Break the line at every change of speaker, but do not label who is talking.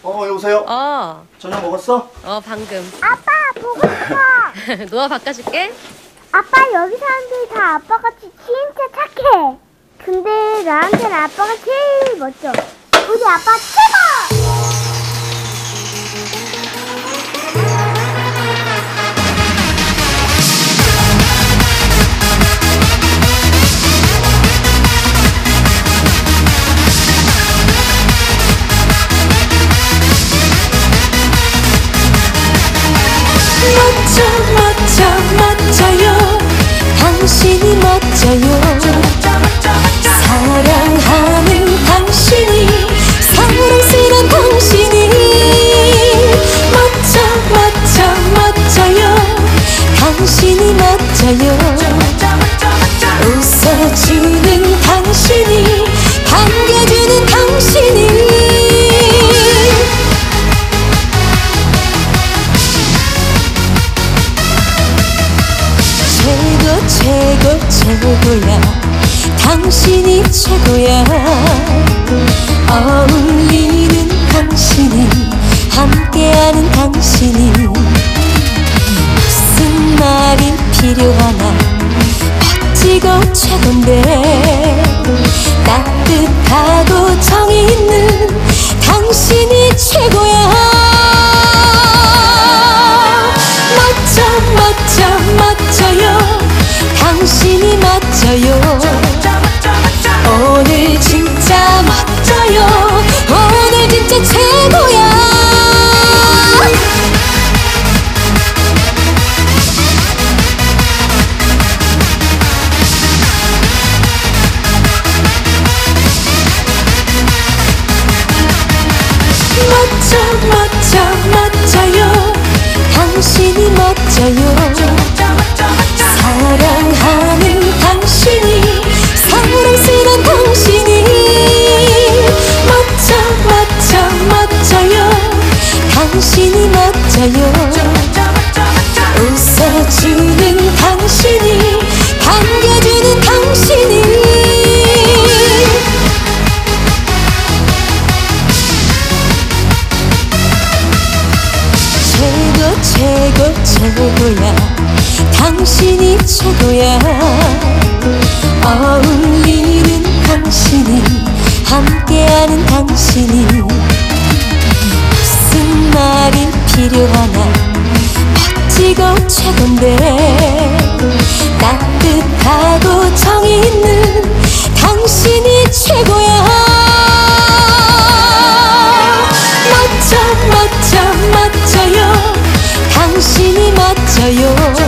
여보세요?
어,
저녁 먹었어?
방금.
아빠 보고 싶어.
노아 바꿔줄게.
아빠 여기 사람들이 다 아빠같이 진짜 착해. 근데 나한테는 아빠가 제일 멋져. 우리 아빠 최고!
멋져요. 당신이 멋져요. 사랑하는 당신이, 사랑스러운 당신이 멋져요. 당신이 멋져요. 웃어주는 당신이, 반겨주는 당신이 최고야. 당신이 최고야. 어울리는 당신이, 함께하는 당신이 무슨 말이 필요하나 멋지고 최고인데, 따뜻하고 정이 있는 당신이 최고야. 멋져요. 당신이 멋져요. 오늘 진짜 멋져요. 오늘 진짜 최고야. 멋져요. 당신이 멋져요. 사랑하는 당신이, 사랑스러운 당신이 멋져요. 당신이 멋져요. 웃어주는 당신이, 반겨주는 당신이 최고야. 당신이 최고야. 어울리는 당신이, 함께하는 당신이 무슨 말이 필요하나 멋지고 최고인데, 따뜻하고 정이 있는 당신이 최고야. 멋져요. 당신이 멋져요.